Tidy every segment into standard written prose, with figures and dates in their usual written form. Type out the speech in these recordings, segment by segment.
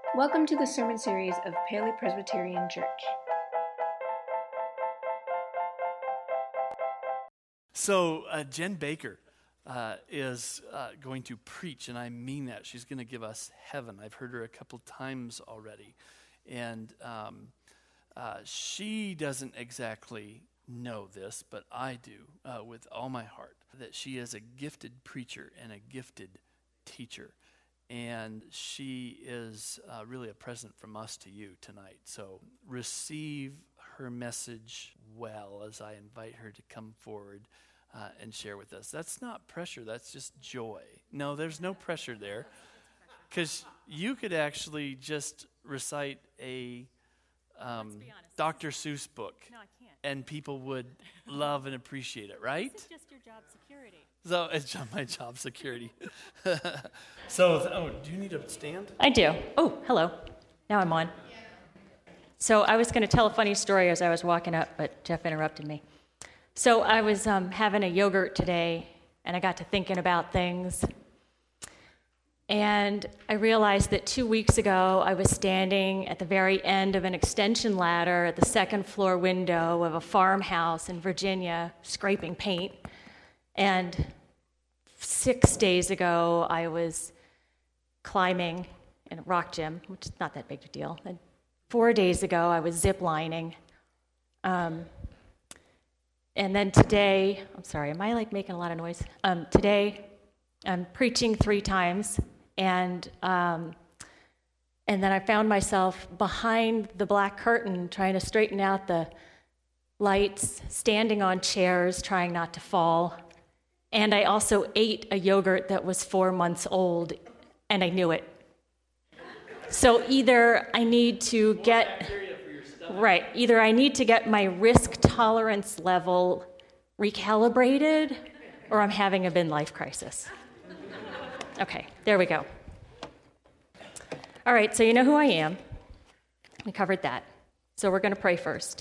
Welcome to the sermon series of Paley Presbyterian Church. So Jen Baker is going to preach, and I mean that. She's going to give us heaven. I've heard her a couple times already. And she doesn't exactly know this, but I do with all my heart, that she is a gifted preacher and a gifted teacher. And she is really a present from us to you tonight. So receive her message well as I invite her to come forward and share with us. That's not pressure, that's just joy. No, there's no pressure there. Because you could actually just recite a Dr. Seuss book. No, I can't. And people would love and appreciate it, right? This is just your job security. So it's my job security. So, do you need a stand? I do. Oh, hello. Now I'm on. So I was going to tell a funny story as I was walking up, but Jeff interrupted me. So I was having a yogurt today, and I got to thinking about things. And I realized that 2 weeks ago, I was standing at the very end of an extension ladder at the second floor window of a farmhouse in Virginia, scraping paint. And 6 days ago, I was climbing in a rock gym, which is not that big a deal. And 4 days ago, I was zip lining. And then today, I'm sorry, am I making a lot of noise? Today, I'm preaching 3 times. And then I found myself behind the black curtain trying to straighten out the lights, standing on chairs, trying not to fall. And I also ate a yogurt that was 4 months old, and I knew it. So either I need to get my risk tolerance level recalibrated, or I'm having a midlife crisis. Okay, there we go. All right, so you know who I am. We covered that. So we're going to pray first.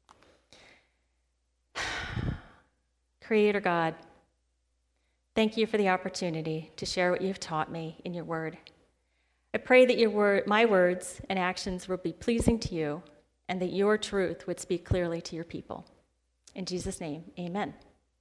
Creator God, thank you for the opportunity to share what you've taught me in your word. I pray that my words and actions will be pleasing to you, and that your truth would speak clearly to your people. In Jesus' name, amen.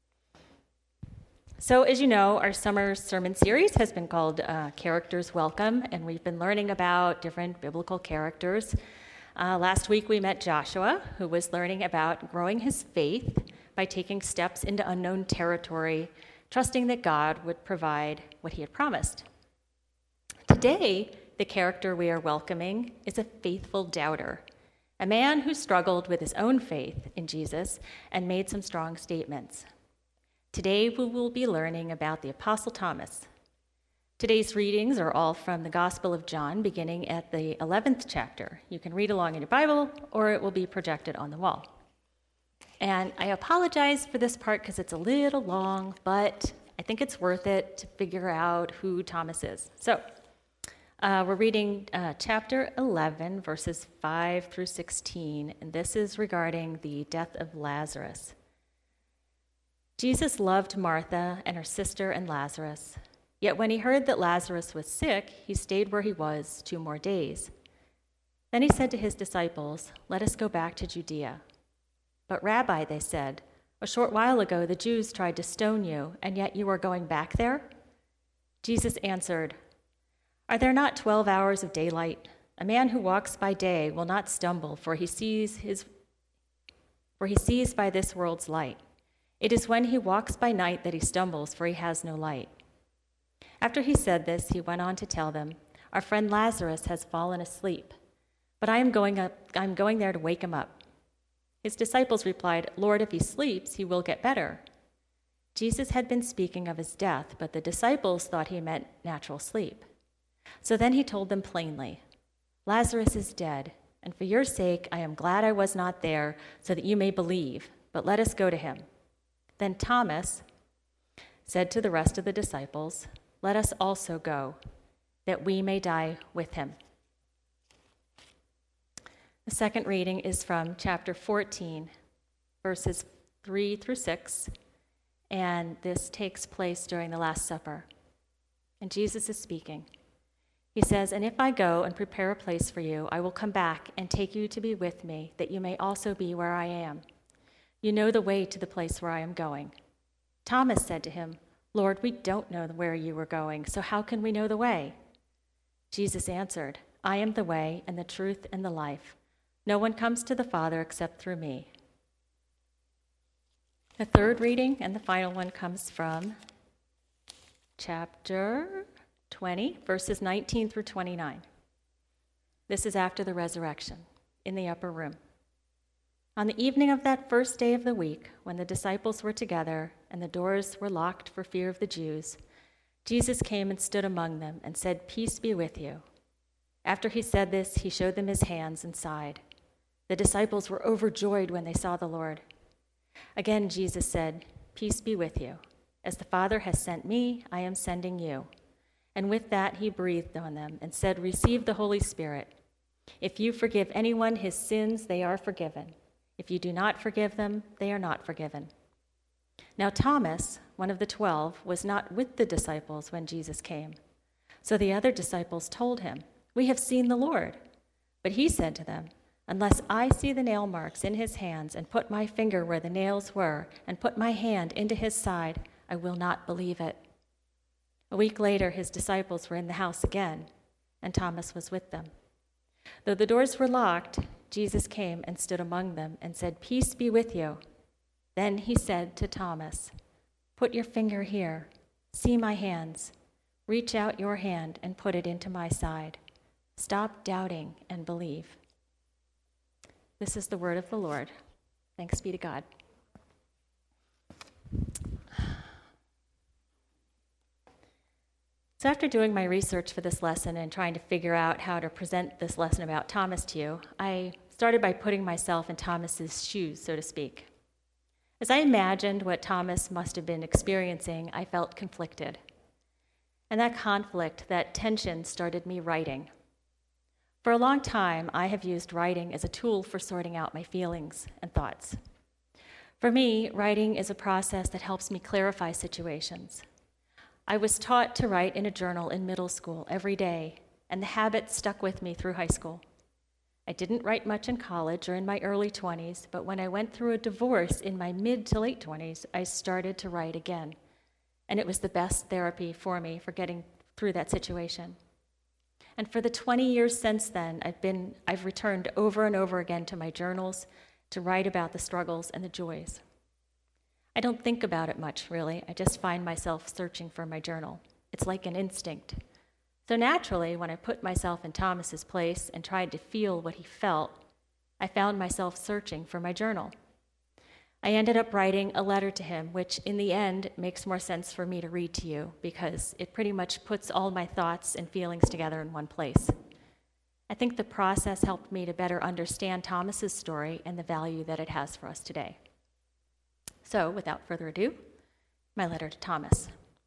So as you know, our summer sermon series has been called Characters Welcome, and we've been learning about different biblical characters. Last week we met Joshua, who was learning about growing his faith by taking steps into unknown territory, trusting that God would provide what he had promised. Today, the character we are welcoming is a faithful doubter, a man who struggled with his own faith in Jesus and made some strong statements. Today, we will be learning about the Apostle Thomas. Today's readings are all from the Gospel of John, beginning at the 11th chapter. You can read along in your Bible, or it will be projected on the wall. And I apologize for this part because it's a little long, but I think it's worth it to figure out who Thomas is. So, we're reading chapter 11, verses 5 through 16, and this is regarding the death of Lazarus. Jesus loved Martha and her sister and Lazarus. Yet when he heard that Lazarus was sick, he stayed where he was 2 more days. Then he said to his disciples, "Let us go back to Judea." "But Rabbi," they said, "a short while ago the Jews tried to stone you, and yet you are going back there?" Jesus answered, "Are there not 12 hours of daylight? A man who walks by day will not stumble, for he sees by this world's light. It is when he walks by night that he stumbles, for he has no light." After he said this, he went on to tell them, "Our friend Lazarus has fallen asleep, but I'm going there to wake him up." His disciples replied, "Lord, if he sleeps, he will get better." Jesus had been speaking of his death, but the disciples thought he meant natural sleep. So then he told them plainly, "Lazarus is dead, and for your sake I am glad I was not there, so that you may believe, but let us go to him." Then Thomas said to the rest of the disciples, "Let us also go, that we may die with him." The second reading is from chapter 14, verses 3 through 6, and this takes place during the Last Supper. And Jesus is speaking. He says, "And if I go and prepare a place for you, I will come back and take you to be with me, that you may also be where I am. You know the way to the place where I am going." Thomas said to him, "Lord, we don't know where you are going, so how can we know the way?" Jesus answered, "I am the way and the truth and the life. No one comes to the Father except through me." The third reading and the final one comes from chapter 20, verses 19 through 29. This is after the resurrection, in the upper room. On the evening of that first day of the week, when the disciples were together and the doors were locked for fear of the Jews, Jesus came and stood among them and said, "Peace be with you." After he said this, he showed them his hands and side. The disciples were overjoyed when they saw the Lord. Again, Jesus said, "Peace be with you. As the Father has sent me, I am sending you." And with that, he breathed on them and said, "Receive the Holy Spirit. If you forgive anyone his sins, they are forgiven. If you do not forgive them, they are not forgiven." Now Thomas, one of the 12, was not with the disciples when Jesus came. So the other disciples told him, "We have seen the Lord." But he said to them, "Unless I see the nail marks in his hands and put my finger where the nails were and put my hand into his side, I will not believe it." A week later, his disciples were in the house again, and Thomas was with them. Though the doors were locked, Jesus came and stood among them and said, "Peace be with you." Then he said to Thomas, "Put your finger here. See my hands. Reach out your hand and put it into my side. Stop doubting and believe." This is the word of the Lord. Thanks be to God. So after doing my research for this lesson and trying to figure out how to present this lesson about Thomas to you, I started by putting myself in Thomas's shoes, so to speak. As I imagined what Thomas must have been experiencing, I felt conflicted. And that conflict, that tension, started me writing. For a long time, I have used writing as a tool for sorting out my feelings and thoughts. For me, writing is a process that helps me clarify situations. I was taught to write in a journal in middle school every day, and the habit stuck with me through high school. I didn't write much in college or in my early 20s, but when I went through a divorce in my mid to late 20s, I started to write again. And it was the best therapy for me for getting through that situation. And for the 20 years since then, I've returned over and over again to my journals to write about the struggles and the joys. I don't think about it much, really. I just find myself searching for my journal. It's like an instinct. So naturally, when I put myself in Thomas's place and tried to feel what he felt, I found myself searching for my journal. I ended up writing a letter to him, which in the end makes more sense for me to read to you because it pretty much puts all my thoughts and feelings together in one place. I think the process helped me to better understand Thomas's story and the value that it has for us today. So, without further ado, my letter to Thomas.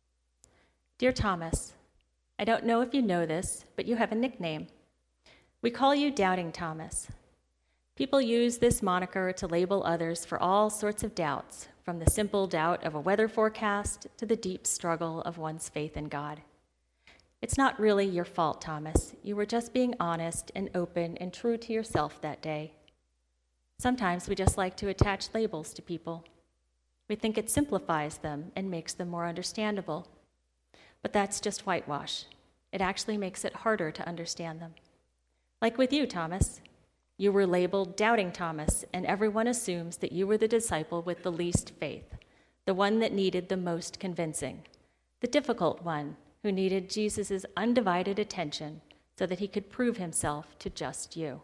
Dear Thomas, I don't know if you know this, but you have a nickname. We call you Doubting Thomas. People use this moniker to label others for all sorts of doubts, from the simple doubt of a weather forecast to the deep struggle of one's faith in God. It's not really your fault, Thomas. You were just being honest and open and true to yourself that day. Sometimes we just like to attach labels to people. We think it simplifies them and makes them more understandable. But that's just whitewash. It actually makes it harder to understand them. Like with you, Thomas. You were labeled Doubting Thomas, and everyone assumes that you were the disciple with the least faith, the one that needed the most convincing, the difficult one who needed Jesus' undivided attention so that he could prove himself to just you.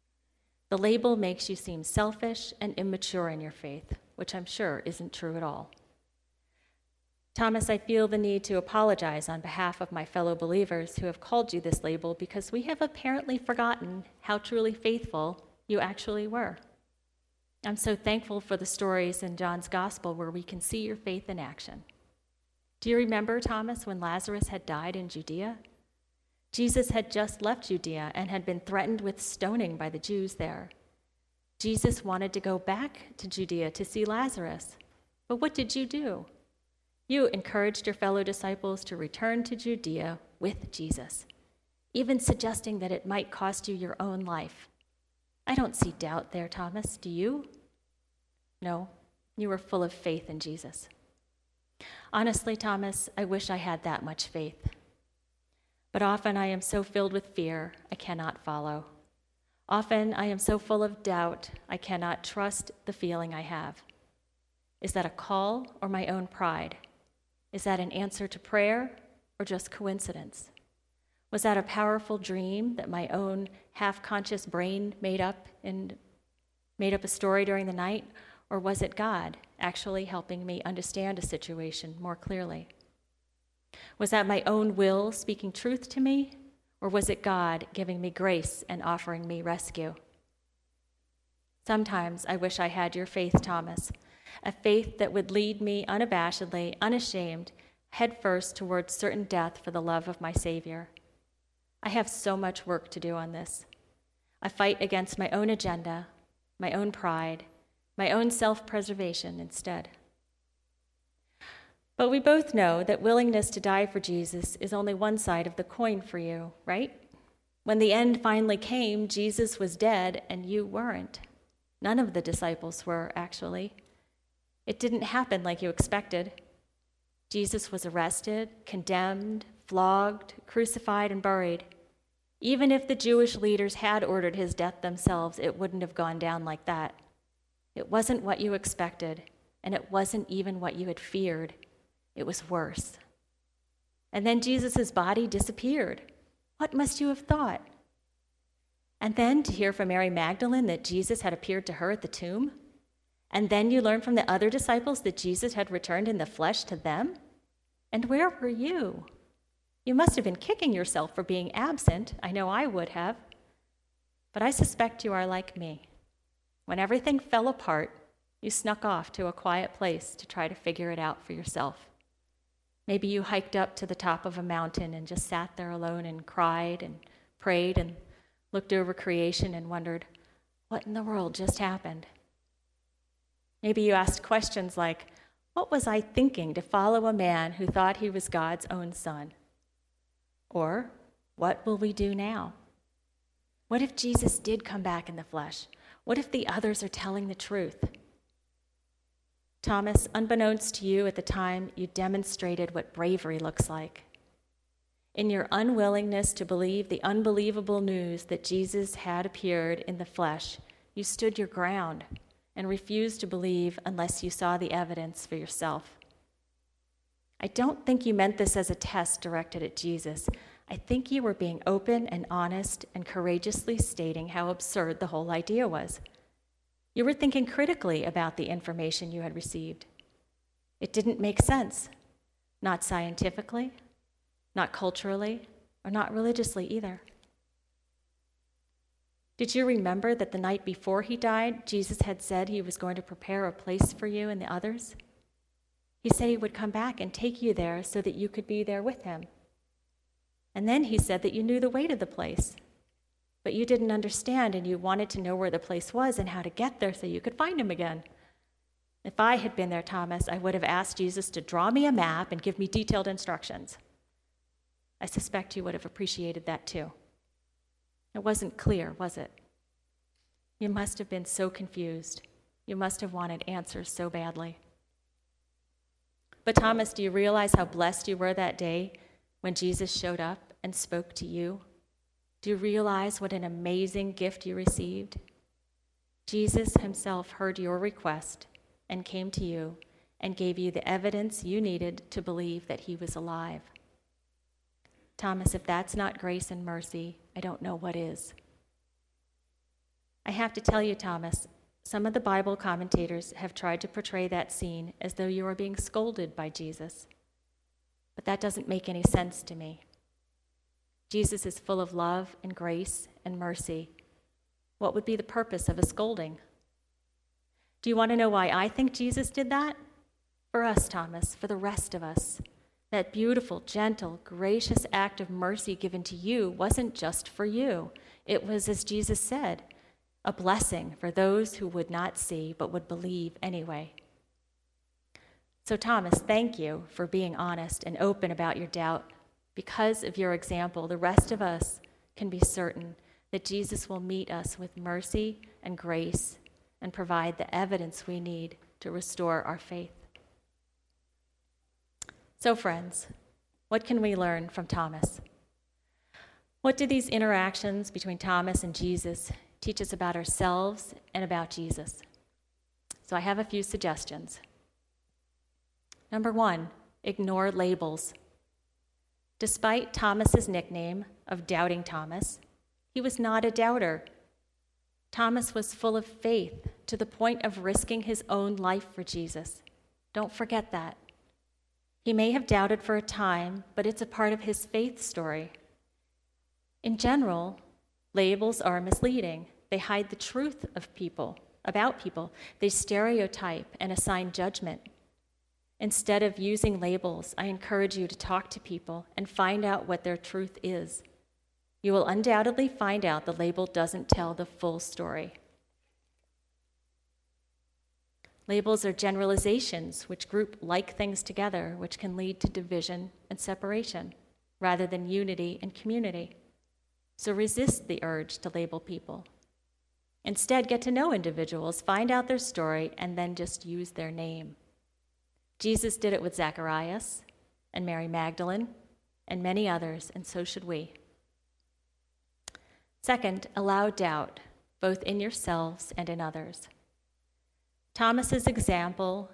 The label makes you seem selfish and immature in your faith, which I'm sure isn't true at all. Thomas, I feel the need to apologize on behalf of my fellow believers who have called you this label because we have apparently forgotten how truly faithful you actually were. I'm so thankful for the stories in John's Gospel where we can see your faith in action. Do you remember, Thomas, when Lazarus had died in Judea? Jesus had just left Judea and had been threatened with stoning by the Jews there. Jesus wanted to go back to Judea to see Lazarus. But what did you do? You encouraged your fellow disciples to return to Judea with Jesus, even suggesting that it might cost you your own life. I don't see doubt there, Thomas. Do you? No, you were full of faith in Jesus. Honestly, Thomas, I wish I had that much faith. But often I am so filled with fear, I cannot follow. Often I am so full of doubt, I cannot trust the feeling I have. Is that a call or my own pride? Is that an answer to prayer or just coincidence? Was that a powerful dream that my own half-conscious brain made up a story during the night? Or was it God actually helping me understand a situation more clearly? Was that my own will speaking truth to me? Or was it God giving me grace and offering me rescue? Sometimes I wish I had your faith, Thomas, a faith that would lead me unabashedly, unashamed, headfirst towards certain death for the love of my Savior. I have so much work to do on this. I fight against my own agenda, my own pride, my own self-preservation instead. But we both know that willingness to die for Jesus is only one side of the coin for you, right? When the end finally came, Jesus was dead and you weren't. None of the disciples were, actually. It didn't happen like you expected. Jesus was arrested, condemned, flogged, crucified, and buried. Even if the Jewish leaders had ordered his death themselves, it wouldn't have gone down like that. It wasn't what you expected, and it wasn't even what you had feared. It was worse. And then Jesus' body disappeared. What must you have thought? And then to hear from Mary Magdalene that Jesus had appeared to her at the tomb? And then you learn from the other disciples that Jesus had returned in the flesh to them? And where were you? You must have been kicking yourself for being absent. I know I would have. But I suspect you are like me. When everything fell apart, you snuck off to a quiet place to try to figure it out for yourself. Maybe you hiked up to the top of a mountain and just sat there alone and cried and prayed and looked over creation and wondered, what in the world just happened? Maybe you asked questions like, what was I thinking to follow a man who thought he was God's own son? Or, what will we do now? What if Jesus did come back in the flesh? What if the others are telling the truth? Thomas, unbeknownst to you at the time, you demonstrated what bravery looks like. In your unwillingness to believe the unbelievable news that Jesus had appeared in the flesh, you stood your ground and refused to believe unless you saw the evidence for yourself. I don't think you meant this as a test directed at Jesus. I think you were being open and honest and courageously stating how absurd the whole idea was. You were thinking critically about the information you had received. It didn't make sense, not scientifically, not culturally, or not religiously either. Did you remember that the night before he died, Jesus had said he was going to prepare a place for you and the others? He said he would come back and take you there so that you could be there with him. And then he said that you knew the way to the place, but you didn't understand and you wanted to know where the place was and how to get there so you could find him again. If I had been there, Thomas, I would have asked Jesus to draw me a map and give me detailed instructions. I suspect you would have appreciated that too. It wasn't clear, was it? You must have been so confused. You must have wanted answers so badly. But Thomas, do you realize how blessed you were that day when Jesus showed up and spoke to you? Do you realize what an amazing gift you received? Jesus himself heard your request and came to you and gave you the evidence you needed to believe that he was alive. Thomas, if that's not grace and mercy, I don't know what is. I have to tell you, Thomas, some of the Bible commentators have tried to portray that scene as though you are being scolded by Jesus. But that doesn't make any sense to me. Jesus is full of love and grace and mercy. What would be the purpose of a scolding? Do you want to know why I think Jesus did that? For us, Thomas, for the rest of us. That beautiful, gentle, gracious act of mercy given to you wasn't just for you. It was, as Jesus said, a blessing for those who would not see but would believe anyway. So Thomas, thank you for being honest and open about your doubt. Because of your example, the rest of us can be certain that Jesus will meet us with mercy and grace and provide the evidence we need to restore our faith. So, friends, what can we learn from Thomas? What do these interactions between Thomas and Jesus teach us about ourselves and about Jesus? So I have a few suggestions. Number one, ignore labels. Despite Thomas's nickname of Doubting Thomas, he was not a doubter. Thomas was full of faith to the point of risking his own life for Jesus. Don't forget that. He may have doubted for a time, but it's a part of his faith story. In general, labels are misleading. They hide the truth of people, about people. They stereotype and assign judgment. Instead of using labels, I encourage you to talk to people and find out what their truth is. You will undoubtedly find out the label doesn't tell the full story. Labels are generalizations which group like things together, which can lead to division and separation, rather than unity and community. So resist the urge to label people. Instead, get to know individuals, find out their story, and then just use their name. Jesus did it with Zacharias and Mary Magdalene and many others, and so should we. Second, allow doubt, both in yourselves and in others. Thomas's example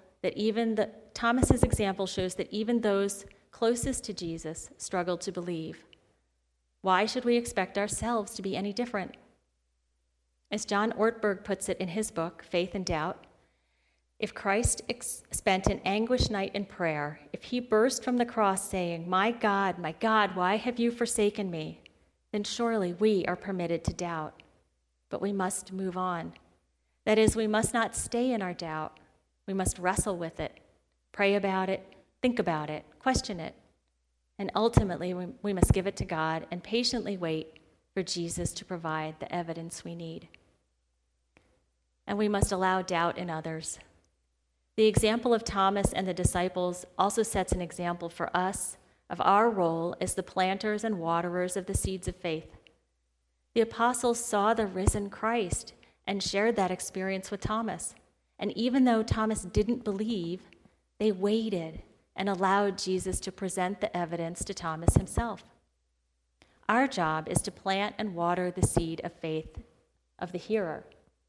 shows that even those closest to Jesus struggled to believe. Why should we expect ourselves to be any different? As John Ortberg puts it in his book, Faith and Doubt, if Christ spent an anguished night in prayer, if he burst from the cross saying, my God, why have you forsaken me?" then surely we are permitted to doubt. But we must move on. That is, we must not stay in our doubt. We must wrestle with it, pray about it, think about it, question it. And ultimately, we must give it to God and patiently wait for Jesus to provide the evidence we need. And we must allow doubt in others. The example of Thomas and the disciples also sets an example for us of our role as the planters and waterers of the seeds of faith. The apostles saw the risen Christ and shared that experience with Thomas. And even though Thomas didn't believe, they waited and allowed Jesus to present the evidence to Thomas himself. Our job is to plant and water the seed of faith of the hearer.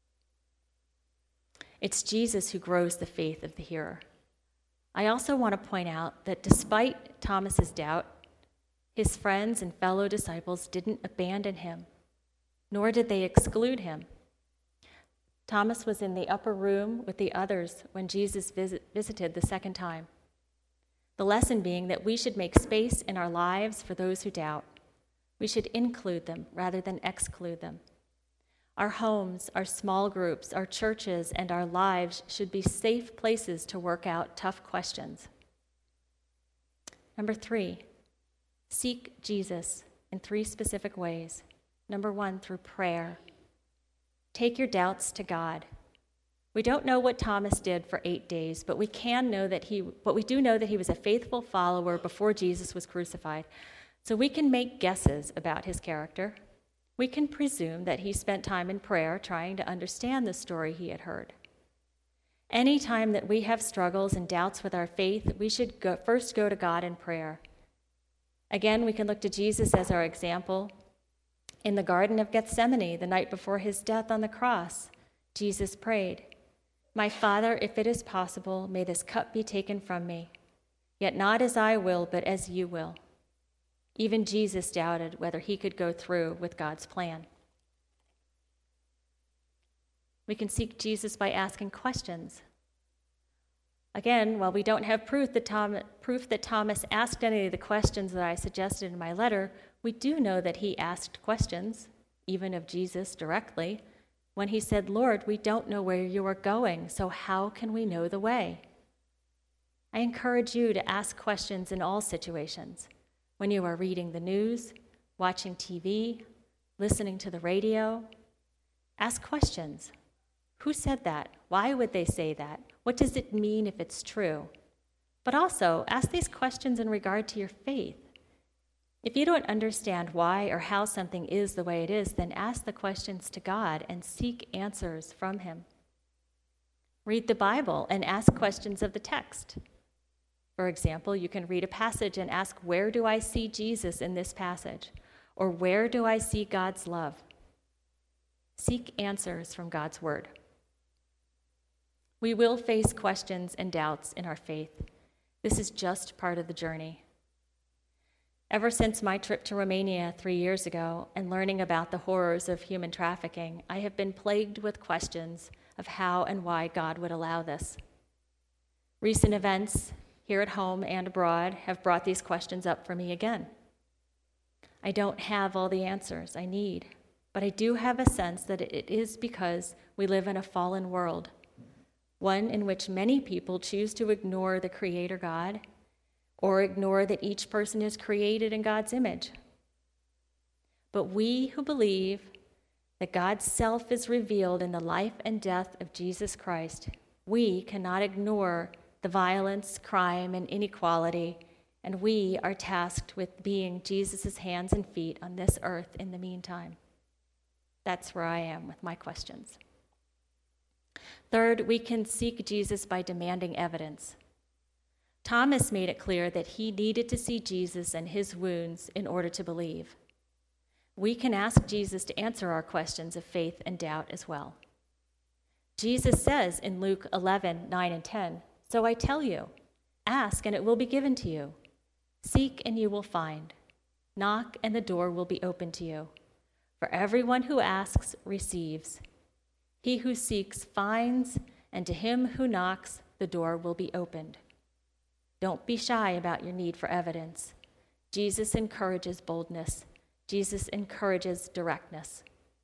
It's Jesus who grows the faith of the hearer. I also want to point out that despite Thomas's doubt, his friends and fellow disciples didn't abandon him, nor did they exclude him. Thomas was in the upper room with the others when Jesus visited the second time. The lesson being that we should make space in our lives for those who doubt. We should include them rather than exclude them. Our homes, our small groups, our churches, and our lives should be safe places to work out tough questions. Number 3, seek Jesus in 3 specific ways. Number 1, through prayer. Take your doubts to God. We don't know what Thomas did for 8 days, but we do know that he was a faithful follower before Jesus was crucified. So we can make guesses about his character. We can presume that he spent time in prayer trying to understand the story he had heard. Any time that we have struggles and doubts with our faith, we should first go to God in prayer. Again, we can look to Jesus as our example. In the Garden of Gethsemane, the night before his death on the cross, Jesus prayed, "My Father, if it is possible, may this cup be taken from me. Yet not as I will, but as you will." Even Jesus doubted whether he could go through with God's plan. We can seek Jesus by asking questions. Again, while we don't have proof that Thomas asked any of the questions that I suggested in my letter, we do know that he asked questions, even of Jesus directly, when he said, "Lord, we don't know where you are going, so how can we know the way?" I encourage you to ask questions in all situations. When you are reading the news, watching TV, listening to the radio, ask questions. Who said that? Why would they say that? What does it mean if it's true? But also, ask these questions in regard to your faith. If you don't understand why or how something is the way it is, then ask the questions to God and seek answers from him. Read the Bible and ask questions of the text. For example, you can read a passage and ask, where do I see Jesus in this passage? Or where do I see God's love? Seek answers from God's word. We will face questions and doubts in our faith. This is just part of the journey. Ever since my trip to Romania 3 years ago and learning about the horrors of human trafficking, I have been plagued with questions of how and why God would allow this. Recent events here at home and abroad have brought these questions up for me again. I don't have all the answers I need, but I do have a sense that it is because we live in a fallen world, one in which many people choose to ignore the Creator God or ignore that each person is created in God's image. But we who believe that God's self is revealed in the life and death of Jesus Christ, we cannot ignore the violence, crime, and inequality, and we are tasked with being Jesus' hands and feet on this earth in the meantime. That's where I am with my questions. Third, we can seek Jesus by demanding evidence. Thomas made it clear that he needed to see Jesus and his wounds in order to believe. We can ask Jesus to answer our questions of faith and doubt as well. Jesus says in Luke 11:9 and 10, "So I tell you, ask and it will be given to you. Seek and you will find. Knock and the door will be opened to you. For everyone who asks receives. He who seeks finds, and to him who knocks the door will be opened." Don't be shy about your need for evidence. Jesus encourages boldness. Jesus encourages directness.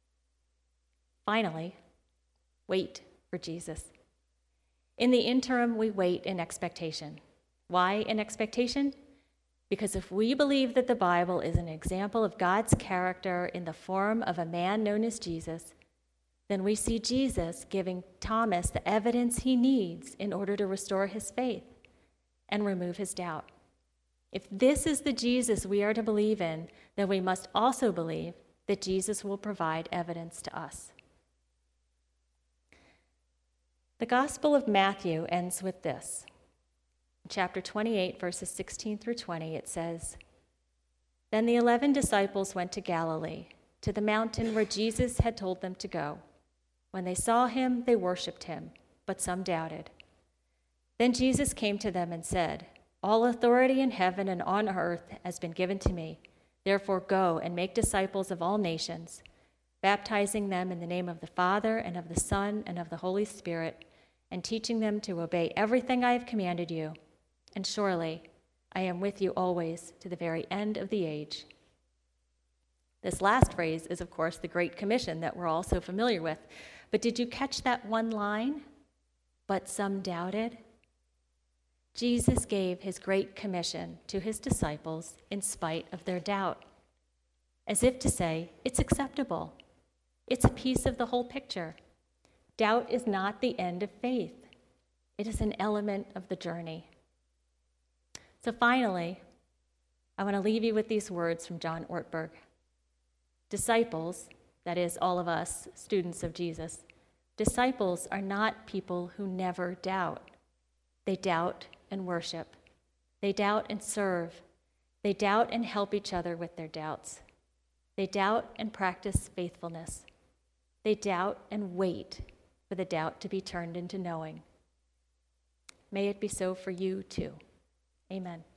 Finally, wait for Jesus. In the interim, we wait in expectation. Why in expectation? Because if we believe that the Bible is an example of God's character in the form of a man known as Jesus, then we see Jesus giving Thomas the evidence he needs in order to restore his faith and remove his doubt. If this is the Jesus we are to believe in, then we must also believe that Jesus will provide evidence to us. The Gospel of Matthew ends with this. In chapter 28, verses 16 through 20, it says, "Then the 11 disciples went to Galilee, to the mountain where Jesus had told them to go. When they saw him, they worshipped him, but some doubted. Then Jesus came to them and said, 'All authority in heaven and on earth has been given to me. Therefore go and make disciples of all nations, baptizing them in the name of the Father and of the Son and of the Holy Spirit, and teaching them to obey everything I have commanded you. And surely I am with you always to the very end of the age.'" This last phrase is, of course, the Great Commission that we're all so familiar with. But did you catch that one line? But some doubted. Jesus gave his Great Commission to his disciples in spite of their doubt, as if to say, it's acceptable. It's a piece of the whole picture. Doubt is not the end of faith. It is an element of the journey. So finally, I want to leave you with these words from John Ortberg. Disciples, that is, all of us, students of Jesus, disciples are not people who never doubt. They doubt and worship. They doubt and serve. They doubt and help each other with their doubts. They doubt and practice faithfulness. They doubt and wait for the doubt to be turned into knowing. May it be so for you too. Amen.